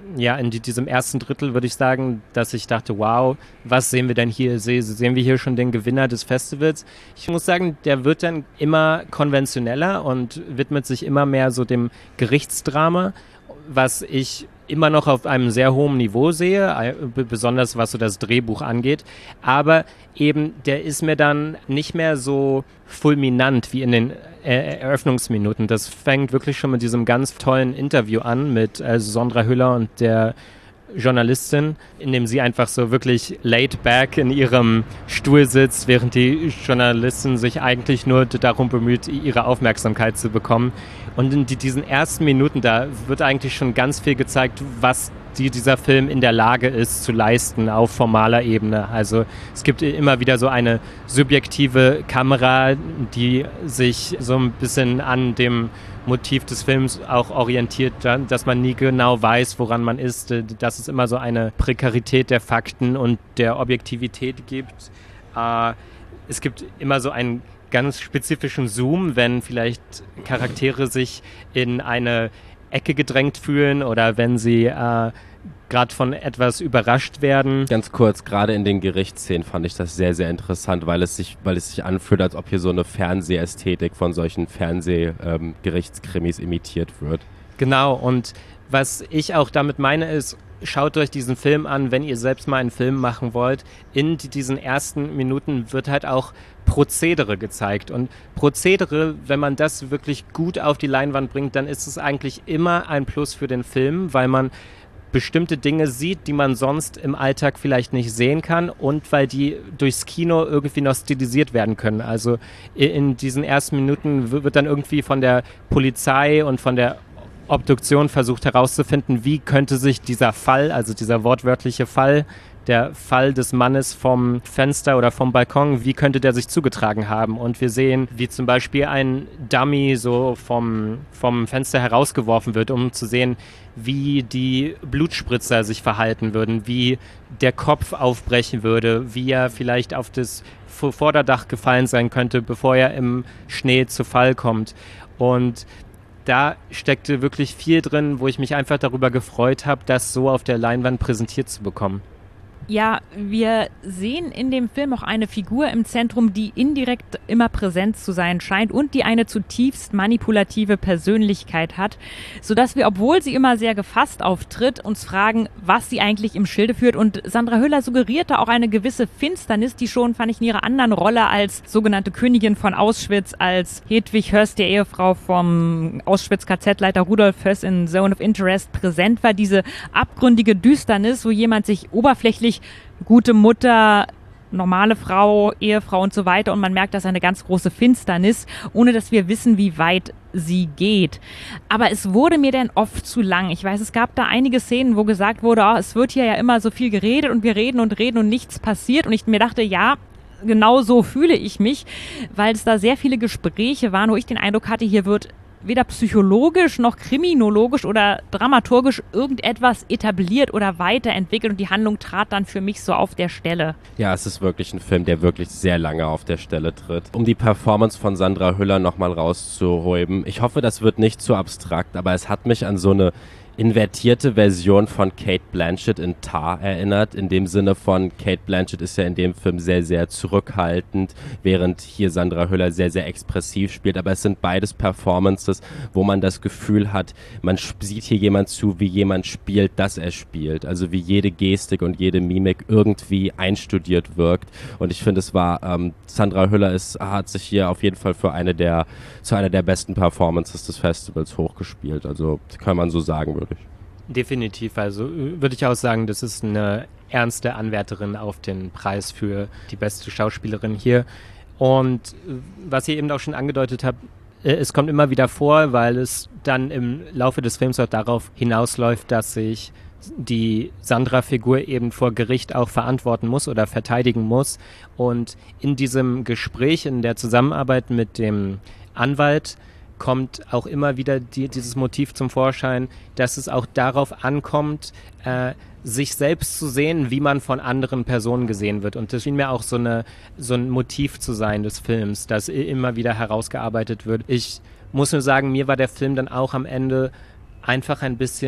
ja, in die, diesem ersten Drittel würde ich sagen, dass ich dachte, wow, was sehen wir denn hier? Se, sehen wir hier schon den Gewinner des Festivals? Ich muss sagen, der wird dann immer konventioneller und widmet sich immer mehr so dem Gerichtsdrama, was ich immer noch auf einem sehr hohen Niveau sehe, besonders was so das Drehbuch angeht. Aber eben, der ist mir dann nicht mehr so fulminant wie in den äh, Eröffnungsminuten. Das fängt wirklich schon mit diesem ganz tollen Interview an mit äh, Sondra Hüller und der Journalistin, in dem sie einfach so wirklich laid back in ihrem Stuhl sitzt, während die Journalistin sich eigentlich nur darum bemüht, ihre Aufmerksamkeit zu bekommen. Und in die, diesen ersten Minuten, da wird eigentlich schon ganz viel gezeigt, was die, dieser Film in der Lage ist zu leisten auf formaler Ebene. Also es gibt immer wieder so eine subjektive Kamera, die sich so ein bisschen an dem Motiv des Films auch orientiert, dass man nie genau weiß, woran man ist, dass es immer so eine Prekarität der Fakten und der Objektivität gibt. Äh, es gibt immer so einen ganz spezifischen Zoom, wenn vielleicht Charaktere sich in eine Ecke gedrängt fühlen oder wenn sie äh, gerade von etwas überrascht werden. Ganz kurz, gerade in den Gerichtsszenen fand ich das sehr, sehr interessant, weil es sich, weil es sich anfühlt, als ob hier so eine Fernsehästhetik von solchen Fernseh-Gerichtskrimis ähm, imitiert wird. Genau, und was ich auch damit meine ist, schaut euch diesen Film an, wenn ihr selbst mal einen Film machen wollt. In die, diesen ersten Minuten wird halt auch Prozedere gezeigt. Und Prozedere, wenn man das wirklich gut auf die Leinwand bringt, dann ist es eigentlich immer ein Plus für den Film, weil man bestimmte Dinge sieht, die man sonst im Alltag vielleicht nicht sehen kann und weil die durchs Kino irgendwie noch stilisiert werden können. Also in diesen ersten Minuten wird dann irgendwie von der Polizei und von der Obduktion versucht herauszufinden, wie könnte sich dieser Fall, also dieser wortwörtliche Fall, der Fall des Mannes vom Fenster oder vom Balkon, wie könnte der sich zugetragen haben? Und wir sehen, wie zum Beispiel ein Dummy so vom, vom Fenster herausgeworfen wird, um zu sehen, wie die Blutspritzer sich verhalten würden, wie der Kopf aufbrechen würde, wie er vielleicht auf das Vorderdach gefallen sein könnte, bevor er im Schnee zu Fall kommt. Und da steckte wirklich viel drin, wo ich mich einfach darüber gefreut habe, das so auf der Leinwand präsentiert zu bekommen. Ja, wir sehen in dem Film auch eine Figur im Zentrum, die indirekt immer präsent zu sein scheint und die eine zutiefst manipulative Persönlichkeit hat, sodass wir, obwohl sie immer sehr gefasst auftritt, uns fragen, was sie eigentlich im Schilde führt. Und Sandra Hüller suggerierte auch eine gewisse Finsternis, die schon, fand ich, in ihrer anderen Rolle als sogenannte Königin von Auschwitz, als Hedwig Höss, der Ehefrau vom Auschwitz-K Z-Leiter Rudolf Höss in Zone of Interest, präsent war. Diese abgründige Düsternis, wo jemand sich oberflächlich gute Mutter, normale Frau, Ehefrau und so weiter und man merkt, dass eine ganz große Finsternis, ohne dass wir wissen, wie weit sie geht. Aber es wurde mir dann oft zu lang. Ich weiß, es gab da einige Szenen, wo gesagt wurde, oh, es wird hier ja immer so viel geredet und wir reden und reden und nichts passiert und ich mir dachte, ja, genau so fühle ich mich, weil es da sehr viele Gespräche waren, wo ich den Eindruck hatte, hier wird weder psychologisch noch kriminologisch oder dramaturgisch irgendetwas etabliert oder weiterentwickelt und die Handlung trat dann für mich so auf der Stelle. Ja, es ist wirklich ein Film, der wirklich sehr lange auf der Stelle tritt. Um die Performance von Sandra Hüller nochmal rauszuhäuben, ich hoffe, das wird nicht zu abstrakt, aber es hat mich an so eine invertierte Version von Cate Blanchett in Tar erinnert, in dem Sinne von, Cate Blanchett ist ja in dem Film sehr, sehr zurückhaltend, während hier Sandra Hüller sehr, sehr expressiv spielt, aber es sind beides Performances, wo man das Gefühl hat, man sieht hier jemand zu, wie jemand spielt, dass er spielt, also wie jede Gestik und jede Mimik irgendwie einstudiert wirkt und ich finde, es war, ähm, Sandra Hüller ist, hat sich hier auf jeden Fall für eine der, zu einer der besten Performances des Festivals hochgespielt, also kann man so sagen, würde Definitiv, also würde ich auch sagen, das ist eine ernste Anwärterin auf den Preis für die beste Schauspielerin hier. Und was ihr eben auch schon angedeutet habt, es kommt immer wieder vor, weil es dann im Laufe des Films auch darauf hinausläuft, dass sich die Sandra-Figur eben vor Gericht auch verantworten muss oder verteidigen muss. Und in diesem Gespräch, in der Zusammenarbeit mit dem Anwalt, kommt auch immer wieder die, dieses Motiv zum Vorschein, dass es auch darauf ankommt, äh, sich selbst zu sehen, wie man von anderen Personen gesehen wird. Und das schien mir auch so, eine, so ein Motiv zu sein des Films, das immer wieder herausgearbeitet wird. Ich muss nur sagen, mir war der Film dann auch am Ende einfach ein bisschen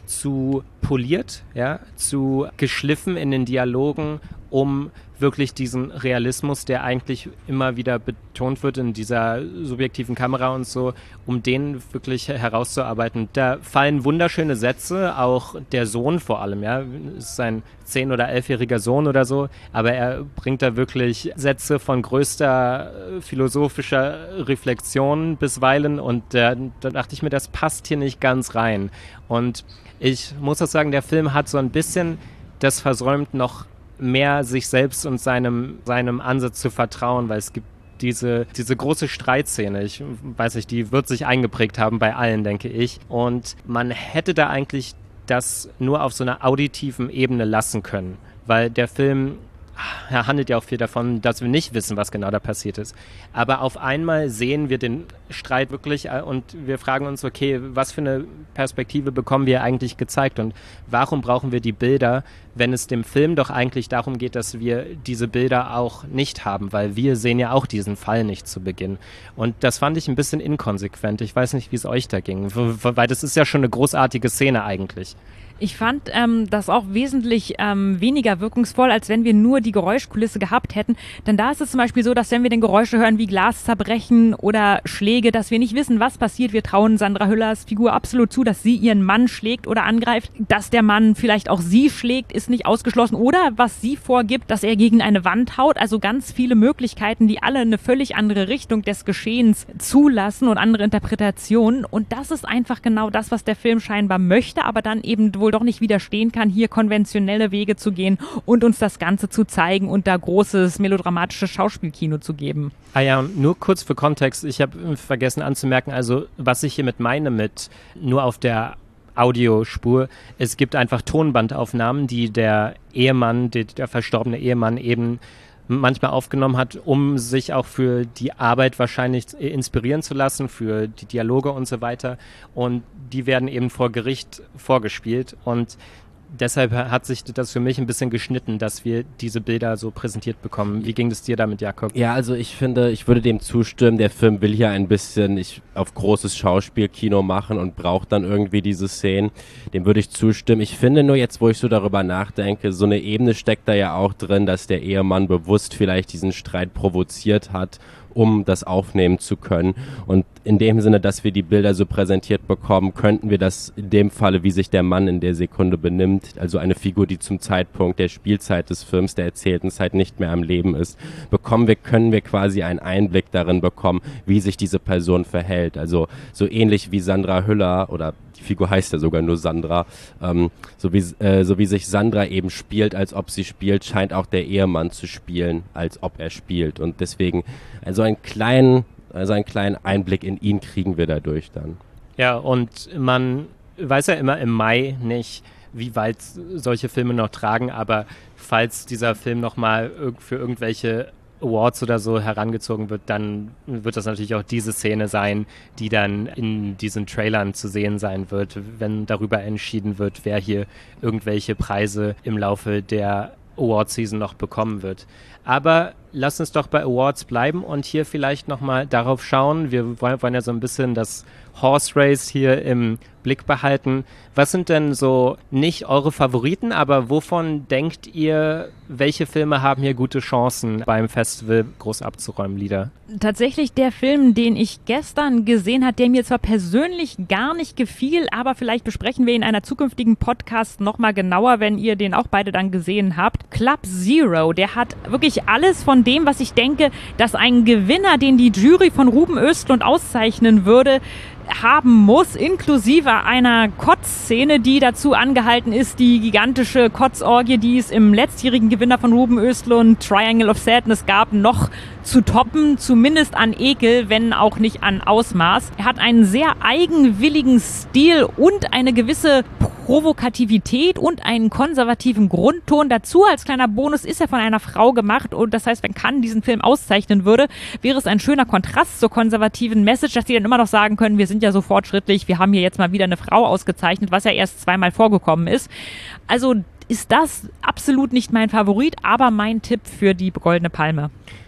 zu poliert, ja, zu geschliffen in den Dialogen, um wirklich diesen Realismus, der eigentlich immer wieder betont wird in dieser subjektiven Kamera und so, um den wirklich herauszuarbeiten. Da fallen wunderschöne Sätze, auch der Sohn vor allem, ja, ist ein zehn- oder elfjähriger Sohn oder so, aber er bringt da wirklich Sätze von größter philosophischer Reflexion bisweilen und äh, da dachte ich mir, das passt hier nicht ganz rein. Und ich muss auch sagen, der Film hat so ein bisschen das versäumt, noch mehr sich selbst und seinem, seinem Ansatz zu vertrauen, weil es gibt diese, diese große Streitszene, ich weiß nicht, die wird sich eingeprägt haben bei allen, denke ich. Und man hätte da eigentlich das nur auf so einer auditiven Ebene lassen können, weil der Film, er handelt ja auch viel davon, dass wir nicht wissen, was genau da passiert ist. Aber auf einmal sehen wir den Streit wirklich und wir fragen uns, okay, was für eine Perspektive bekommen wir eigentlich gezeigt und warum brauchen wir die Bilder, wenn es dem Film doch eigentlich darum geht, dass wir diese Bilder auch nicht haben, weil wir sehen ja auch diesen Fall nicht zu Beginn. Und das fand ich ein bisschen inkonsequent. Ich weiß nicht, wie es euch da ging, weil das ist ja schon eine großartige Szene eigentlich. Ich fand ähm, das auch wesentlich ähm, weniger wirkungsvoll, als wenn wir nur die Geräuschkulisse gehabt hätten. Denn da ist es zum Beispiel so, dass wenn wir den Geräusche hören wie Glas zerbrechen oder Schläge, dass wir nicht wissen, was passiert. Wir trauen Sandra Hüllers Figur absolut zu, dass sie ihren Mann schlägt oder angreift. Dass der Mann vielleicht auch sie schlägt, ist nicht ausgeschlossen. Oder was sie vorgibt, dass er gegen eine Wand haut. Also ganz viele Möglichkeiten, die alle eine völlig andere Richtung des Geschehens zulassen und andere Interpretationen. Und das ist einfach genau das, was der Film scheinbar möchte, aber dann eben wohl doch nicht widerstehen kann, hier konventionelle Wege zu gehen und uns das Ganze zu zeigen und da großes melodramatisches Schauspielkino zu geben. Ah ja, und nur kurz für Kontext, ich habe vergessen anzumerken, also was ich hiermit meine mit nur auf der Audiospur, es gibt einfach Tonbandaufnahmen, die der Ehemann, der, der verstorbene Ehemann eben manchmal aufgenommen hat, um sich auch für die Arbeit wahrscheinlich inspirieren zu lassen, für die Dialoge und so weiter. Und die werden eben vor Gericht vorgespielt. Und deshalb hat sich das für mich ein bisschen geschnitten, dass wir diese Bilder so präsentiert bekommen. Wie ging es dir damit, Jakob? Ja, also ich finde, ich würde dem zustimmen, der Film will hier ein bisschen ich, auf großes Schauspielkino machen und braucht dann irgendwie diese Szenen. Dem würde ich zustimmen. Ich finde nur jetzt, wo ich so darüber nachdenke, so eine Ebene steckt da ja auch drin, dass der Ehemann bewusst vielleicht diesen Streit provoziert hat, um das aufnehmen zu können. Und in dem Sinne, dass wir die Bilder so präsentiert bekommen, könnten wir das in dem Falle, wie sich der Mann in der Sekunde benimmt, also eine Figur, die zum Zeitpunkt der Spielzeit des Films, der erzählten Zeit nicht mehr am Leben ist, bekommen wir, können wir quasi einen Einblick darin bekommen, wie sich diese Person verhält. Also so ähnlich wie Sandra Hüller, oder die Figur heißt ja sogar nur Sandra, ähm, so, wie, äh, so wie sich Sandra eben spielt, als ob sie spielt, scheint auch der Ehemann zu spielen, als ob er spielt. Und deswegen, also einen kleinen, also einen kleinen Einblick in ihn kriegen wir dadurch dann. Ja, und man weiß ja immer im Mai nicht, wie weit solche Filme noch tragen, aber falls dieser Film nochmal für irgendwelche Awards oder so herangezogen wird, dann wird das natürlich auch diese Szene sein, die dann in diesen Trailern zu sehen sein wird, wenn darüber entschieden wird, wer hier irgendwelche Preise im Laufe der Award-Season noch bekommen wird. Aber lass uns doch bei Awards bleiben und hier vielleicht nochmal darauf schauen. Wir wollen ja so ein bisschen das Horse Race hier im Blick behalten. Was sind denn so nicht eure Favoriten, aber wovon denkt ihr, welche Filme haben hier gute Chancen beim Festival groß abzuräumen, Lida? Tatsächlich der Film, den ich gestern gesehen habe, der mir zwar persönlich gar nicht gefiel, aber vielleicht besprechen wir ihn in einer zukünftigen Podcast nochmal genauer, wenn ihr den auch beide dann gesehen habt. Club Zero, der hat wirklich alles von dem, was ich denke, dass ein Gewinner, den die Jury von Ruben Östlund auszeichnen würde, haben muss, inklusive einer Kotzszene, die dazu angehalten ist, die gigantische Kotzorgie, die es im letztjährigen Gewinner von Ruben Östlund, Triangle of Sadness, gab, noch zu toppen, zumindest an Ekel, wenn auch nicht an Ausmaß. Er hat einen sehr eigenwilligen Stil und eine gewisse Provokativität und einen konservativen Grundton. Dazu als kleiner Bonus ist er von einer Frau gemacht und das heißt, wenn Cannes diesen Film auszeichnen würde, wäre es ein schöner Kontrast zur konservativen Message, dass die dann immer noch sagen können, wir sind ja so fortschrittlich, wir haben hier jetzt mal wieder eine Frau ausgezeichnet, was ja erst zweimal vorgekommen ist. Also ist das absolut nicht mein Favorit, aber mein Tipp für die Goldene Palme.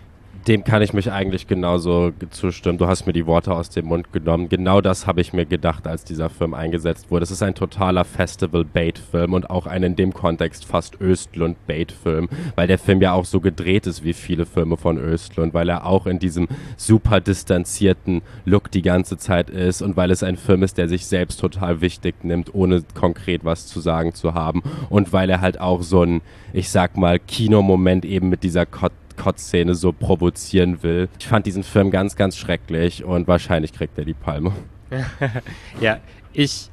Dem kann ich mich eigentlich genauso zustimmen. Du hast mir die Worte aus dem Mund genommen. Genau das habe ich mir gedacht, als dieser Film eingesetzt wurde. Es ist ein totaler Festival-Bait-Film und auch ein in dem Kontext fast Östlund-Bait-Film, weil der Film ja auch so gedreht ist wie viele Filme von Östlund, weil er auch in diesem super distanzierten Look die ganze Zeit ist und weil es ein Film ist, der sich selbst total wichtig nimmt, ohne konkret was zu sagen zu haben und weil er halt auch so ein, ich sag mal, Kinomoment eben mit dieser Kot Kotzszene so provozieren will. Ich fand diesen Film ganz, ganz schrecklich und wahrscheinlich kriegt er die Palme. Ja, ich,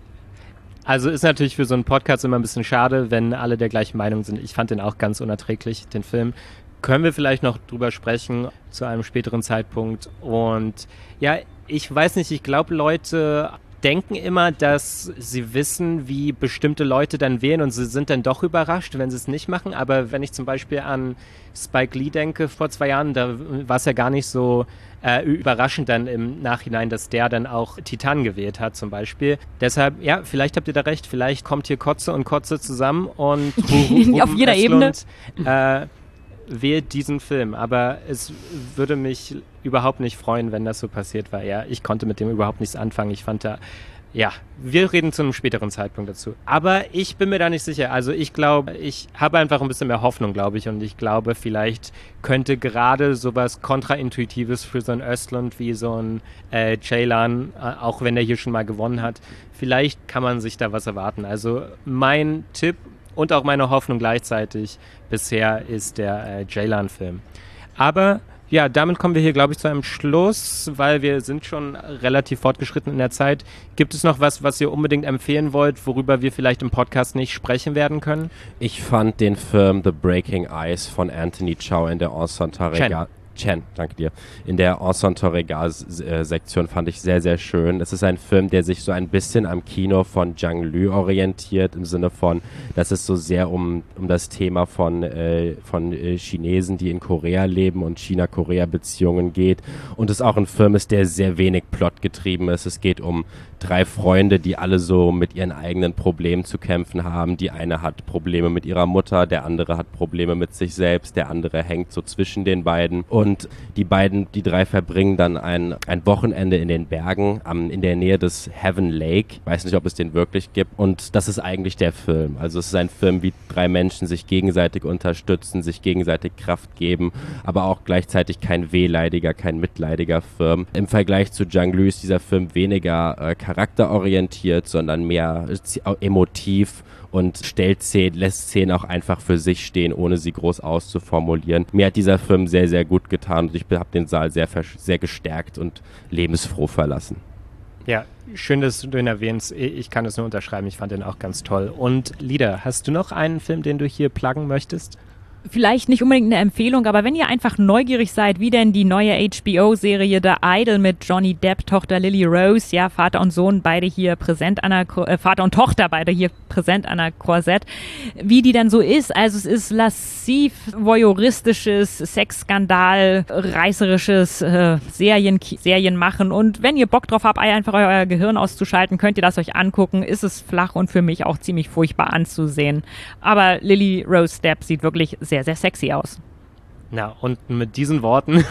also ist natürlich für so einen Podcast immer ein bisschen schade, wenn alle der gleichen Meinung sind. Ich fand den auch ganz unerträglich, den Film. Können wir vielleicht noch drüber sprechen zu einem späteren Zeitpunkt. Und ja, ich weiß nicht, ich glaube, Leute denken immer, dass sie wissen, wie bestimmte Leute dann wählen und sie sind dann doch überrascht, wenn sie es nicht machen. Aber wenn ich zum Beispiel an Spike Lee denke vor zwei Jahren, da war es ja gar nicht so äh, überraschend dann im Nachhinein, dass der dann auch Titan gewählt hat zum Beispiel. Deshalb, ja, vielleicht habt ihr da recht, vielleicht kommt hier Kotze und Kotze zusammen und Ruben auf jeder Östlund, Ebene. Äh, wählt diesen Film, aber es würde mich überhaupt nicht freuen, wenn das so passiert war. Ja, ich konnte mit dem überhaupt nichts anfangen. Ich fand da, ja, wir reden zu einem späteren Zeitpunkt dazu. Aber ich bin mir da nicht sicher. Also ich glaube, ich habe einfach ein bisschen mehr Hoffnung, glaube ich. Und ich glaube, vielleicht könnte gerade sowas Kontraintuitives für so ein Östlund wie so ein äh, Ceylan, äh, auch wenn der hier schon mal gewonnen hat, vielleicht kann man sich da was erwarten. Also mein Tipp und auch meine Hoffnung gleichzeitig bisher ist der äh, Ceylan-Film. Aber ja, damit kommen wir hier, glaube ich, zu einem Schluss, weil wir sind schon relativ fortgeschritten in der Zeit. Gibt es noch was, was ihr unbedingt empfehlen wollt, worüber wir vielleicht im Podcast nicht sprechen werden können? Ich fand den Film The Breaking Ice von Anthony Chow in der Ensemble Regal. Chen, danke dir. In der Ensemble Regal-Sektion fand ich sehr, sehr schön. Es ist ein Film, der sich so ein bisschen am Kino von Zhang Lu orientiert, im Sinne von, dass es so sehr um, um das Thema von, äh, von äh, Chinesen, die in Korea leben und China-Korea-Beziehungen geht. Und es auch ein Film ist, der sehr wenig plotgetrieben ist. Es geht um drei Freunde, die alle so mit ihren eigenen Problemen zu kämpfen haben. Die eine hat Probleme mit ihrer Mutter, der andere hat Probleme mit sich selbst, der andere hängt so zwischen den beiden. Und die beiden, die drei verbringen dann ein, ein Wochenende in den Bergen, am, in der Nähe des Heaven Lake. Ich weiß nicht, ob es den wirklich gibt. Und das ist eigentlich der Film. Also es ist ein Film, wie drei Menschen sich gegenseitig unterstützen, sich gegenseitig Kraft geben, aber auch gleichzeitig kein wehleidiger, kein mitleidiger Film. Im Vergleich zu Zhang Lu ist dieser Film weniger äh, charakterorientiert, sondern mehr emotiv und stellt Szenen, lässt Szenen auch einfach für sich stehen, ohne sie groß auszuformulieren. Mir hat dieser Film sehr, sehr gut getan und ich habe den Saal sehr, sehr gestärkt und lebensfroh verlassen. Ja, schön, dass du den erwähnst. Ich kann es nur unterschreiben, ich fand den auch ganz toll. Und Lida, hast du noch einen Film, den du hier pluggen möchtest? Vielleicht nicht unbedingt eine Empfehlung, aber wenn ihr einfach neugierig seid, wie denn die neue H B O-Serie The Idol mit Johnny Depp, Tochter Lily Rose, ja, Vater und Sohn beide hier präsent an der, äh, Vater und Tochter beide hier präsent an der Korsett, wie die dann so ist. Also es ist lassiv, voyeuristisches, Sexskandal, reißerisches äh, Serien, Serien machen und wenn ihr Bock drauf habt, einfach euer Gehirn auszuschalten, könnt ihr das euch angucken. Ist es flach und für mich auch ziemlich furchtbar anzusehen. Aber Lily Rose Depp sieht wirklich sehr, sehr sexy aus. Na, und mit diesen Worten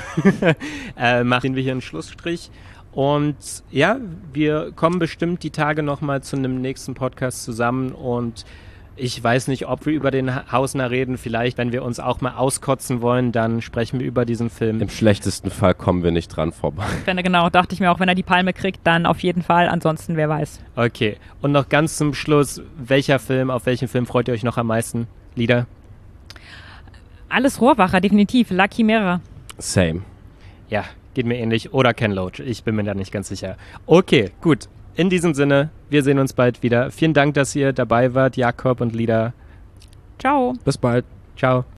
äh, machen wir hier einen Schlussstrich. Und ja, wir kommen bestimmt die Tage nochmal zu einem nächsten Podcast zusammen und ich weiß nicht, ob wir über den Hausner reden. Vielleicht, wenn wir uns auch mal auskotzen wollen, dann sprechen wir über diesen Film. Im schlechtesten Fall kommen wir nicht dran vorbei. Wenn er, genau, dachte ich mir auch, wenn er die Palme kriegt, dann auf jeden Fall. Ansonsten, wer weiß. Okay, und noch ganz zum Schluss, welcher Film, auf welchen Film freut ihr euch noch am meisten? Lieder? Alles Rohrwacher, definitiv. La Chimera. Same. Ja, geht mir ähnlich. Oder Ken Loach. Ich bin mir da nicht ganz sicher. Okay, gut. In diesem Sinne, wir sehen uns bald wieder. Vielen Dank, dass ihr dabei wart, Jakob und Lida. Ciao. Bis bald. Ciao.